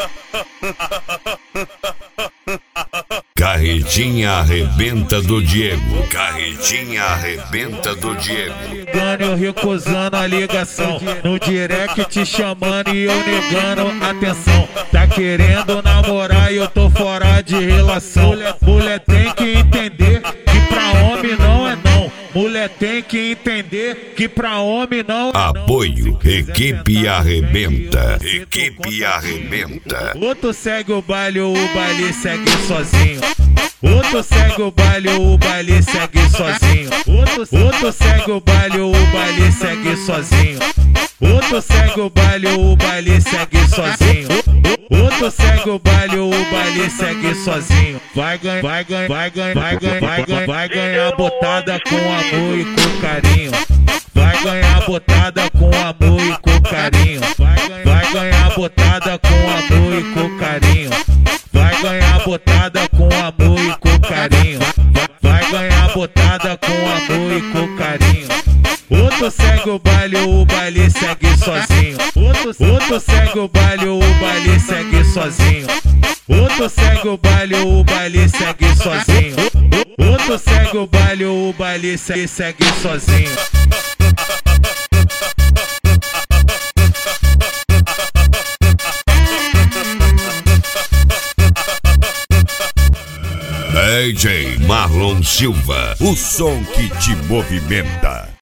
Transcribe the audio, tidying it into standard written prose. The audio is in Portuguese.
Carretinha arrebenta do Diego. Carretinha arrebenta do Diego. Ligando, eu recusando a ligação. No direct te chamando e eu negando atenção. Tá querendo namorar e eu tô fora de relação. Mulher tem que entender que pra homem não é não. Mulher tem que entender que pra homem não é não. Apoio, equipe arrebenta. Equipe arrebenta. Outro segue o baile segue sozinho. Outro segue o baile segue sozinho. Outro segue o baile segue sozinho. Outro segue o baile segue sozinho. Outro segue o baile segue sozinho. Vai ganhar botada com amor e com carinho. Vai ganhar botada com amor e com carinho. Vai ganhar botada com amor e com carinho. Vai ganhar botada com amor e com carinho. Vai ganhar botada com amor e com carinho. Outro segue o baile segue sozinho. Outro segue o baile segue sozinho. Outro segue o baile segue sozinho. Outro segue o baile segue sozinho. DJ Marlon Silva, o som que te movimenta.